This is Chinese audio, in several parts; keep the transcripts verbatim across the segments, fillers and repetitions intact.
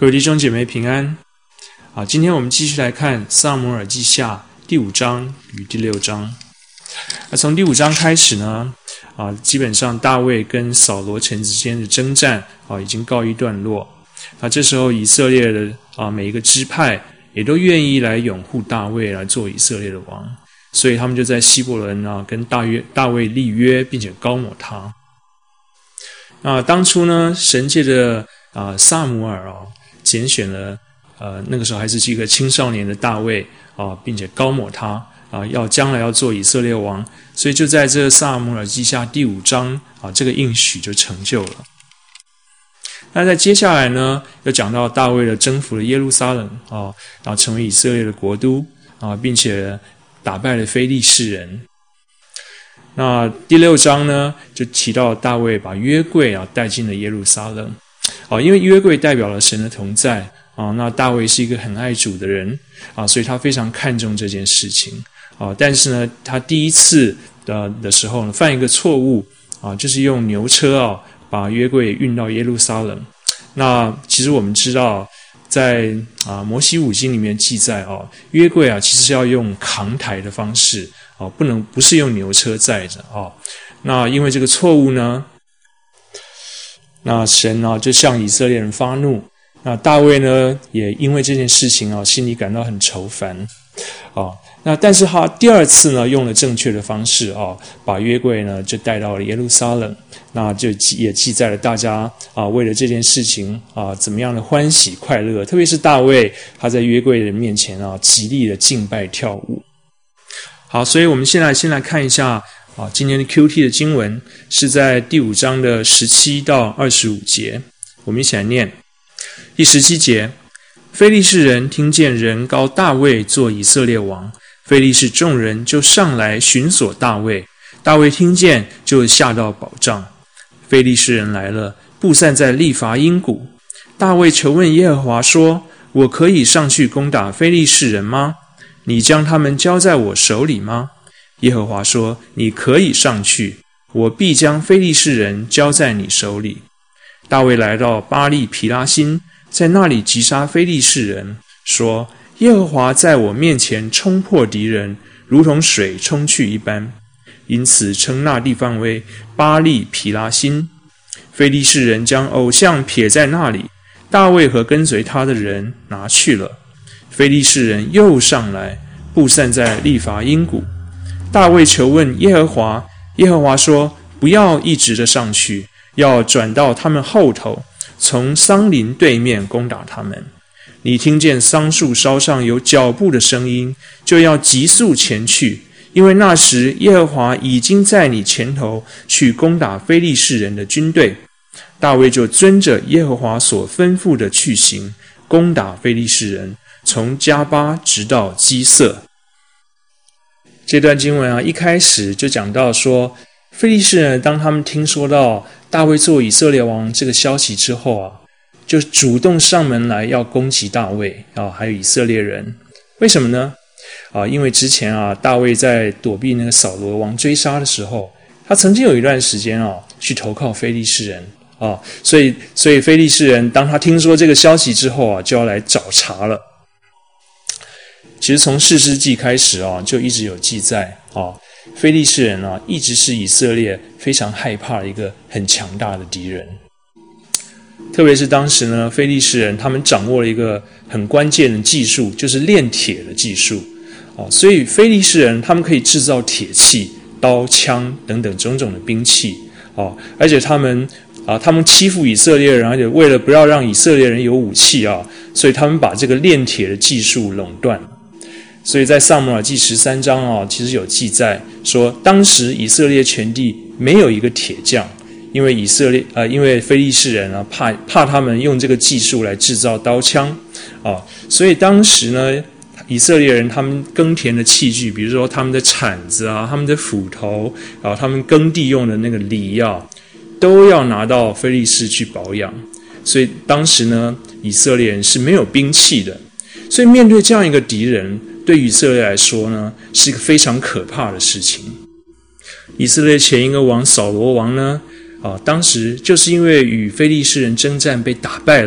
各位弟兄姐妹平安啊！今天我们继续来看撒母耳记下第五章与第六章。那从第五章开始呢，啊，基本上大卫跟扫罗城之间的征战啊已经告一段落。那这时候以色列的啊每一个支派也都愿意来拥护大卫来做以色列的王，所以他们就在希伯伦啊跟大约大卫立约，并且膏抹他。那当初呢，神借着啊撒母耳啊拣选了呃那个时候还是一个青少年的大卫啊，并且膏抹他啊，要将来要做以色列王，所以就在这撒母耳记下第五章啊，这个应许就成就了。那在接下来呢，又讲到大卫的征服了耶路撒冷啊，然后成为以色列的国都啊，并且打败了非利士人。那第六章呢，就提到大卫把约柜啊带进了耶路撒冷啊，因为约柜代表了神的同在啊。那大卫是一个很爱主的人啊，所以他非常看重这件事情啊。但是呢，他第一次的的时候呢，犯一个错误啊，就是用牛车啊把约柜运到耶路撒冷。那其实我们知道，在啊摩西五经里面记载啊，约柜啊其实是要用扛抬的方式啊，不能不是用牛车载着啊。那因为这个错误呢，那神啊就向以色列人发怒。那大卫呢也因为这件事情啊，心里感到很愁烦啊。那但是他第二次呢，用了正确的方式啊，把约柜呢就带到了耶路撒冷。那就也记载了大家啊，为了这件事情啊，怎么样的欢喜快乐。特别是大卫，他在约柜人面前啊，极力的敬拜跳舞。好，所以我们现在先来看一下啊，今天的 Q T 的经文是在第五章的十七到二十五节，我们一起来念。第十七节，非利士人听见人膏大卫做以色列王，非利士众人就上来寻索大卫。大卫听见，就下到保障。非利士人来了，布散在利乏音谷。大卫求问耶和华说：我可以上去攻打非利士人吗？你将他们交在我手里吗？耶和华说：你可以上去，我必将非利士人交在你手里。大卫来到巴力毗拉辛，在那里击杀非利士人，说：耶和华在我面前冲破敌人，如同水冲去一般。因此称那地方为巴力毗拉辛。非利士人将偶像撇在那里，大卫和跟随他的人拿去了。非利士人又上来，布散在利乏音谷。大卫求问耶和华，耶和华说：不要一直的上去，要转到他们后头，从桑林对面攻打他们。你听见桑树梢上有脚步的声音，就要急速前去，因为那时耶和华已经在你前头去攻打非利士人的军队。大卫就遵着耶和华所吩咐的去行，攻打非利士人，从加巴直到基色。这段经文啊，一开始就讲到说，非利士人当他们听说到大卫做以色列王这个消息之后啊，就主动上门来要攻击大卫啊，还有以色列人。为什么呢？啊，因为之前啊，大卫在躲避那个扫罗王追杀的时候，他曾经有一段时间啊，去投靠非利士人啊，所以所以非利士人当他听说这个消息之后啊，就要来找茬了。其实从士师记开始啊，就一直有记载啊，非利士人啊，一直是以色列非常害怕的一个很强大的敌人。特别是当时呢，非利士人他们掌握了一个很关键的技术，就是炼铁的技术啊，所以非利士人他们可以制造铁器、刀、枪等等种种的兵器啊，而且他们啊，他们欺负以色列人，而且为了不要让以色列人有武器啊，所以他们把这个炼铁的技术垄断。所以在撒母耳记十三章啊，其实有记载说，当时以色列全地没有一个铁匠，因为以色列呃，因为非利士人啊，怕怕他们用这个技术来制造刀枪啊，所以当时呢，以色列人他们耕田的器具，比如说他们的铲子啊，他们的斧头啊，他们耕地用的那个犁啊，都要拿到非利士去保养。所以当时呢，以色列人是没有兵器的，所以面对这样一个敌人，对以色列来说呢，是一个非常可怕的事情。以色列前一个王扫罗王呢，啊，当时就是因为与非利士人征战被打败了，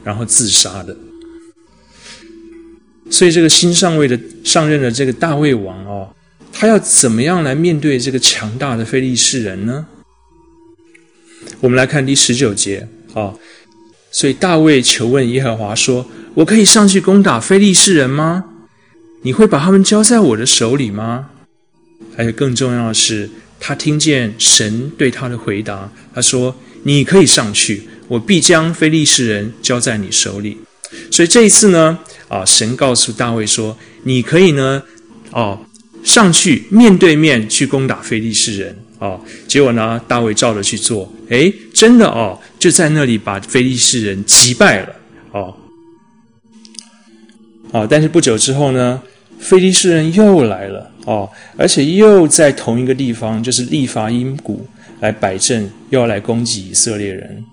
然后自杀的。所以这个新上位的上任的这个大卫王哦，他要怎么样来面对这个强大的非利士人呢？我们来看第十九节啊，所以大卫求问耶和华说：“我可以上去攻打非利士人吗？你会把他们交在我的手里吗？”还有更重要的是，他听见神对他的回答，他说：“你可以上去，我必将非利士人交在你手里。”所以这一次呢，啊，神告诉大卫说：“你可以呢，哦，上去面对面去攻打非利士人。”哦，结果呢，大卫照着去做，诶，真的哦，就在那里把非利士人击败了。哦，哦，但是不久之后呢，非利士人又来了。哦，而且又在同一个地方，就是利乏音谷来摆阵，又要来攻击以色列人。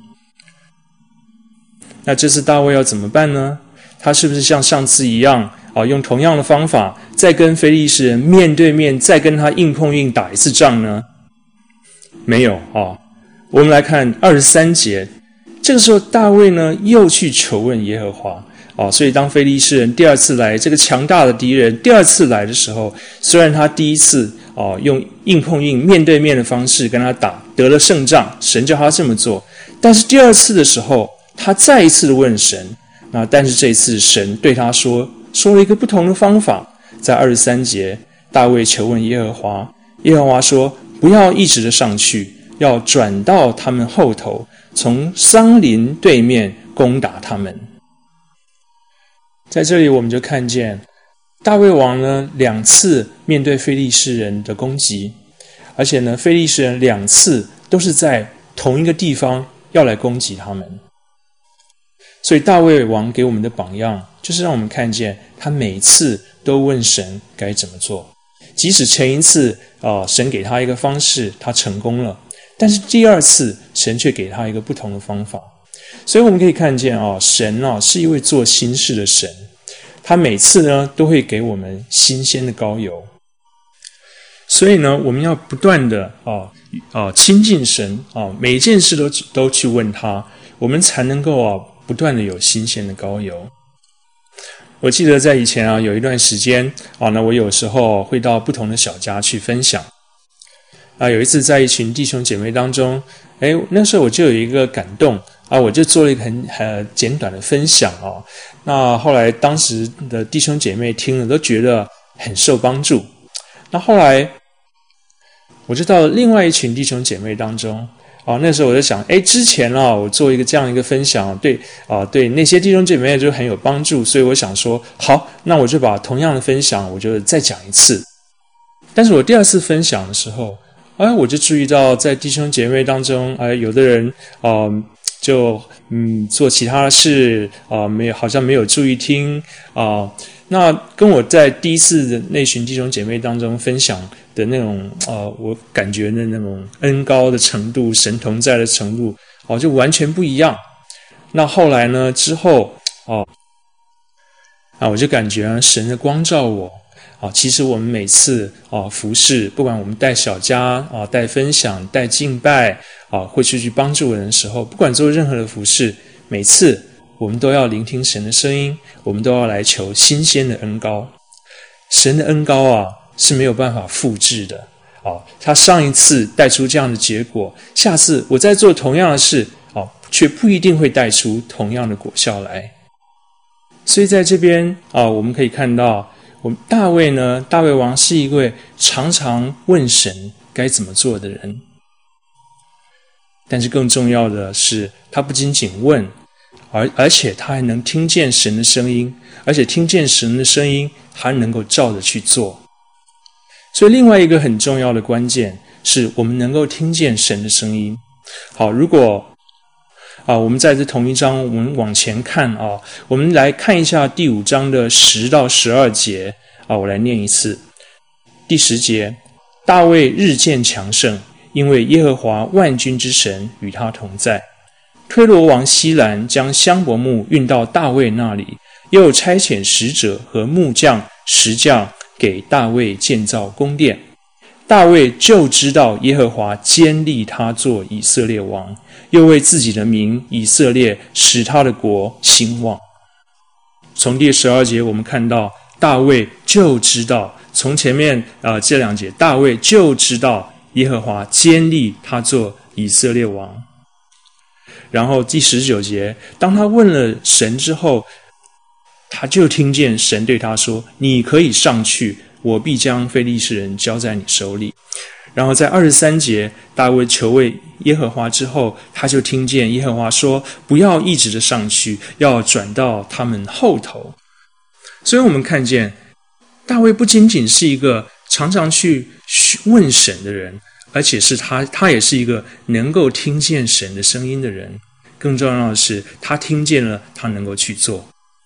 那这次大卫要怎么办呢？他是不是像上次一样啊，用同样的方法再跟非利士人面对面，再跟他硬碰硬打一次仗呢？没有啊。我们来看二十三节，这个时候大卫呢又去求问耶和华。哦，所以当非利士人第二次来，这个强大的敌人第二次来的时候，虽然他第一次哦用硬碰硬面对面的方式跟他打，得了胜仗，神叫他这么做，但是第二次的时候，他再一次的问神，那但是这一次神对他说说了一个不同的方法，在二十三节，大卫求问耶和华，耶和华说：“不要一直的上去，要转到他们后头，从桑林对面攻打他们。”在这里我们就看见大卫王呢两次面对非利士人的攻击，而且呢非利士人两次都是在同一个地方要来攻击他们。所以大卫王给我们的榜样就是让我们看见他每次都问神该怎么做，即使前一次、呃、神给他一个方式他成功了，但是第二次神却给他一个不同的方法。所以我们可以看见哦，神哦是一位做新事的神，他每次呢都会给我们新鲜的膏油。所以呢，我们要不断的啊啊亲近神啊，每一件事都都去问他，我们才能够啊不断的有新鲜的膏油。我记得在以前啊有一段时间啊，那我有时候会到不同的小家去分享。啊，有一次在一群弟兄姐妹当中，哎，那时候我就有一个感动啊，我就做了一个很很简短的分享啊。那后来当时的弟兄姐妹听了都觉得很受帮助。那后来我就到了另外一群弟兄姐妹当中啊，那时候我就想，哎，之前啊我做一个这样一个分享，对啊，对那些弟兄姐妹就很有帮助，所以我想说，好，那我就把同样的分享我就再讲一次。但是我第二次分享的时候，哎，我就注意到在弟兄姐妹当中，哎，有的人啊、呃、就嗯做其他的事啊、呃，没有好像没有注意听啊、呃。那跟我在第一次的那群弟兄姐妹当中分享的那种呃，我感觉的那种恩膏的程度、神同在的程度，哦、呃，就完全不一样。那后来呢，之后哦、呃，啊，我就感觉、啊、神的光照我。啊，其实我们每次啊服事，不管我们带小家啊、带分享、带敬拜啊，或是去帮助人的时候，不管做任何的服事，每次我们都要聆听神的声音，我们都要来求新鲜的恩膏。神的恩膏啊是没有办法复制的啊，他上一次带出这样的结果，下次我再做同样的事啊，却不一定会带出同样的果效来。所以在这边啊，我们可以看到。我们大卫呢，大卫王是一位常常问神该怎么做的人，但是更重要的是，他不仅仅问，而而且他还能听见神的声音，而且听见神的声音，还能够照着去做。所以另外一个很重要的关键是我们能够听见神的声音。好，如果啊，我们在这同一章，我们往前看啊，我们来看一下第五章的十到十二节啊，我来念一次。第十节，大卫日渐强盛，因为耶和华万军之神与他同在。推罗王西兰将香柏木运到大卫那里，又差遣使者和木匠、石匠给大卫建造宫殿。 大卫就知道耶和华坚立他做以色列王，又为自己的名以色列使他的国兴旺。从第十二节我们看到大卫就知道，从前面呃这两节大卫就知道耶和华坚立他做以色列王。然后第十九节，当他问了神之后，他就听见神对他说，你可以上去，我必将非利士人交在你手里。然后在二十三节，大卫求问耶和华之后，他就听见耶和华说，不要一直的上去，要转到他们后头。所以我们看见大卫不仅仅是一个常常去问神的人，而且是他他也是一个能够听见神的声音的人。更重要的是，他听见了，他能够去做。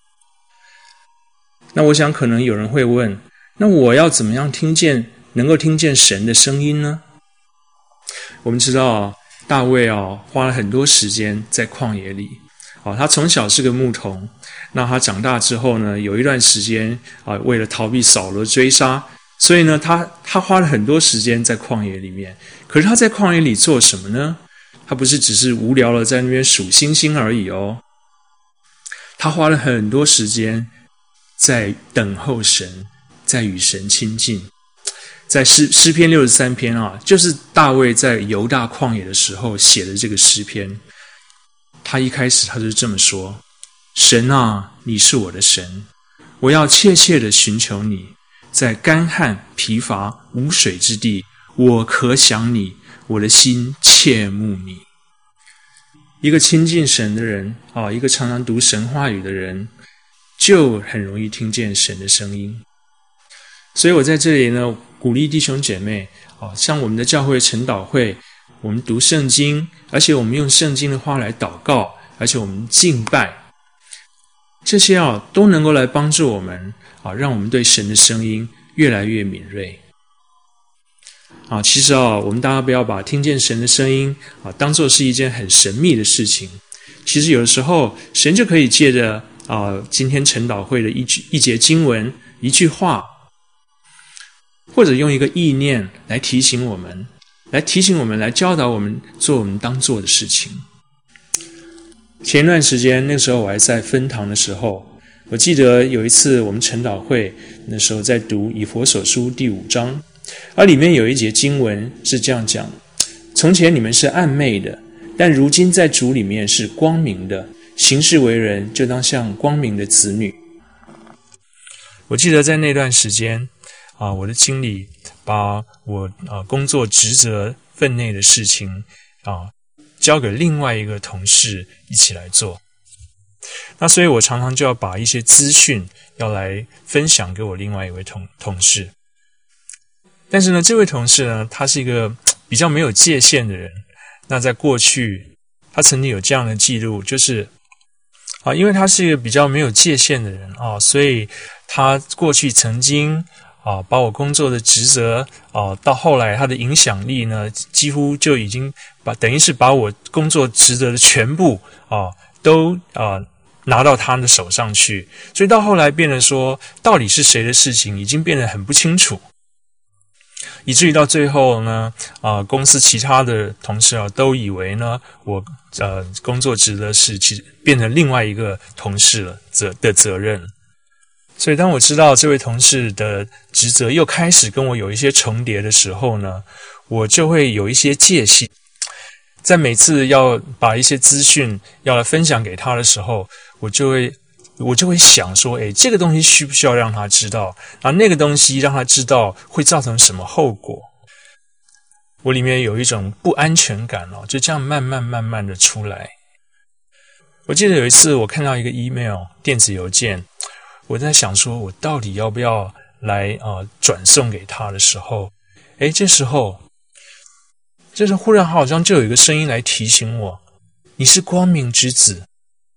那我想可能有人会问，那我要怎么样听见能够听见神的声音呢？我们知道大卫啊，花了很多时间在旷野里。啊，他从小是个牧童，那他长大之后呢，有一段时间啊，为了逃避扫罗追杀，所以呢，他他花了很多时间在旷野里面。可是他在旷野里做什么呢？他不是只是无聊的在那边数星星而已哦，他花了很多时间在等候神，在与神亲近。在诗诗篇六十三篇啊，就是大卫在犹大旷野的时候写的这个诗篇。他一开始他就这么说，神啊，你是我的神，我要切切的寻求你，在干旱疲乏无水之地，我可想你，我的心切慕你。一个亲近神的人啊，一个常常读神话语的人，就很容易听见神的声音。所以我在这里呢，鼓励弟兄姐妹啊，像我们的教会晨祷会，我们读圣经，而且我们用圣经的话来祷告，而且我们敬拜，这些啊都能够来帮助我们啊，让我们对神的声音越来越敏锐。啊，其实啊，我们大家不要把听见神的声音啊当作是一件很神秘的事情。其实有的时候，神就可以借着啊今天晨祷会的一句一节经文、一句话，或者用一个意念来提醒我们，来提醒我们，来教导我们做我们当做的事情。前一段时间，那个时候我还在分堂的时候，我记得有一次我们晨祷会，那时候在读以弗所书第五章。而里面有一节经文是这样讲，从前你们是暗昧的，但如今在主里面是光明的，行事为人就当像光明的子女。我记得在那段时间啊，我的经理把我啊工作职责分内的事情啊交给另外一个同事一起来做。那所以我常常就要把一些资讯要来分享给我另外一位同同事。但是呢，这位同事呢，他是一个比较没有界限的人。那在过去，他曾经有这样的记录，就是啊，因为他是一个比较没有界限的人啊，所以他过去曾经啊，把我工作的职责啊，到后来他的影响力呢，几乎就已经把等于是把我工作职责的全部啊，都啊拿到他的手上去。所以到后来变得说，到底是谁的事情，已经变得很不清楚。以至于到最后呢，啊、呃，公司其他的同事啊，都以为呢，我呃工作职责是其实变成另外一个同事了责的责任。所以当我知道这位同事的职责又开始跟我有一些重叠的时候呢，我就会有一些戒心，在每次要把一些资讯要来分享给他的时候，我就会。我就会想说，诶，这个东西需不需要让他知道？然后那个东西让他知道会造成什么后果？我里面有一种不安全感哦，就这样慢慢慢慢的出来。我记得有一次我看到一个 email 电子邮件，我在想说，我到底要不要来呃转送给他的时候，诶，这时候，这时候忽然好像就有一个声音来提醒我，你是光明之子。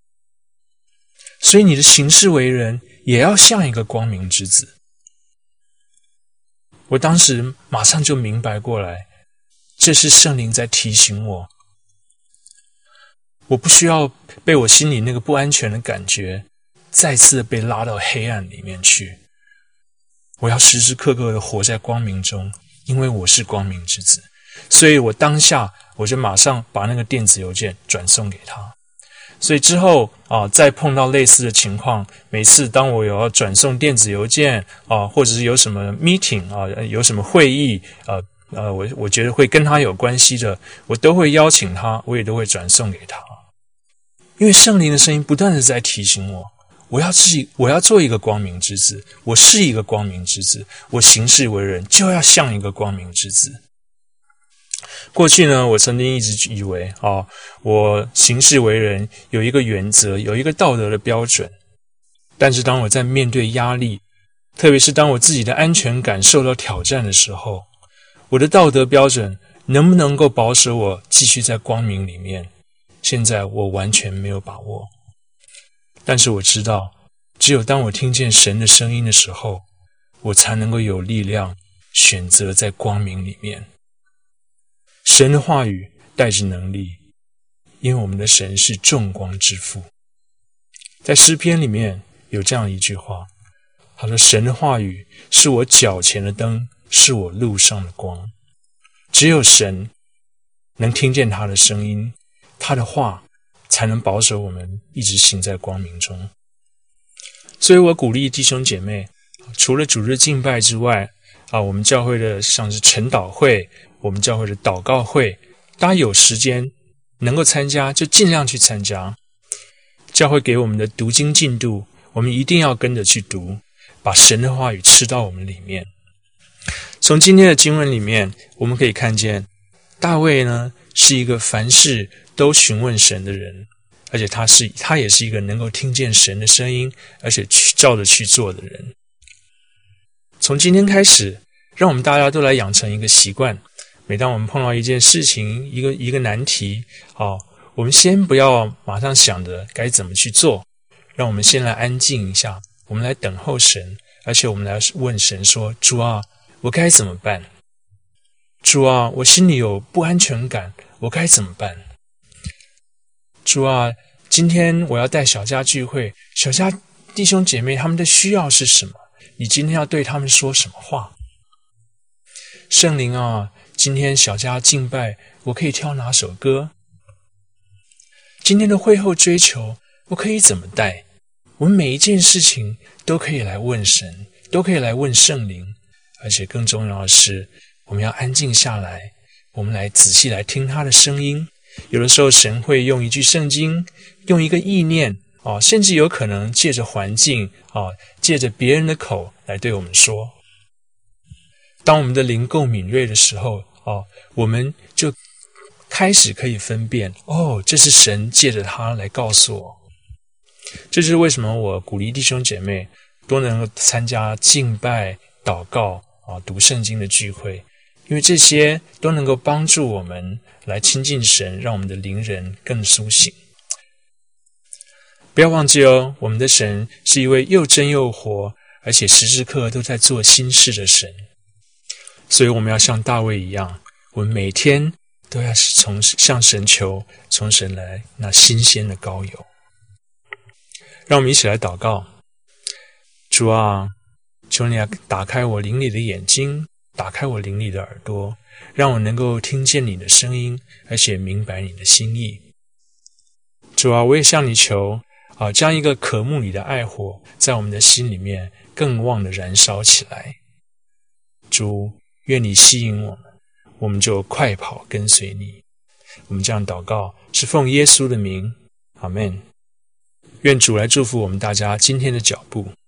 所以你的行事为人也要像一个光明之子。我当时马上就明白过来，这是圣灵在提醒我，我不需要被我心里那个不安全的感觉再次被拉到黑暗里面去，我要时时刻刻的活在光明中， 因为我是光明之子，所以我当下我就马上把那个电子邮件转送给他。所以之后啊，再碰到类似的情况，每次当我有要转送电子邮件啊，或者是有什么 meeting 啊，有什么会议啊，呃，我我觉得会跟他有关系的，我都会邀请他，我也都会转送给他。因为圣灵的声音不断的在提醒我，我要自己，我要做一个光明之子，我是一个光明之子，我行事为人就要像一个光明之子。过去呢，我曾经一直以为啊，我行事为人有一个原则，有一个道德的标准。但是当我在面对压力，特别是当我自己的安全感受到挑战的时候，我的道德标准能不能够保守我继续在光明里面？现在我完全没有把握。但是我知道，只有当我听见神的声音的时候，我才能够有力量选择在光明里面。神的话语带着能力，因为我们的神是众光之父。在诗篇里面有这样一句话，他说神的话语是我脚前的灯，是我路上的光。只有神能听见他的声音，他的话才能保守我们一直行在光明中。所以我鼓励弟兄姐妹，除了主日敬拜之外啊，我们教会的像是晨祷会，我们教会的祷告会，大家有时间能够参加就尽量去参加。教会给我们的读经进度，我们一定要跟着去读，把神的话语吃到我们里面。从今天的经文里面，我们可以看见大卫呢是一个凡事都询问神的人，而且他是他也是一个能够听见神的声音，而且去照着去做的人。从今天开始，让我们大家都来养成一个习惯，每当我们碰到一件事情，一个一个难题，好，我们先不要马上想着该怎么去做，让我们先来安静一下，我们来等候神，而且我们来问神说，主啊，我该怎么办？主啊，我心里有不安全感，我该怎么办？主啊，今天我要带小家聚会，小家弟兄姐妹他们的需要是什么？你今天要对他们说什么话？圣灵啊，今天小家敬拜，我可以挑哪首歌？今天的会后追求，我可以怎么带？我们每一件事情都可以来问神，都可以来问圣灵，而且更重要的是，我们要安静下来，我们来仔细来听他的声音。有的时候神会用一句圣经，用一个意念，哦，甚至有可能借着环境，哦，借着别人的口来对我们说。当我们的灵够敏锐的时候，哦，我们就开始可以分辨，哦，这是神借着他来告诉我。这就是为什么我鼓励弟兄姐妹都能够参加敬拜、祷告啊、读圣经的聚会，因为这些都能够帮助我们来亲近神，让我们的灵人更苏醒。不要忘记哦，我们的神是一位又真又活，而且时时刻刻都在做新事的神。所以我们要像大卫一样，我们每天都要从向神求，从神来那新鲜的膏油。让我们一起来祷告。主啊，求你打开我灵里的眼睛，打开我灵里的耳朵，让我能够听见你的声音，而且明白你的心意。主啊，我也向你求啊，将一个渴慕你的爱火在我们的心里面更旺的燃烧起来。主，愿你吸引我们，我们就快跑跟随你。我们这样祷告是奉耶稣的名，阿们。愿主来祝福我们大家今天的脚步。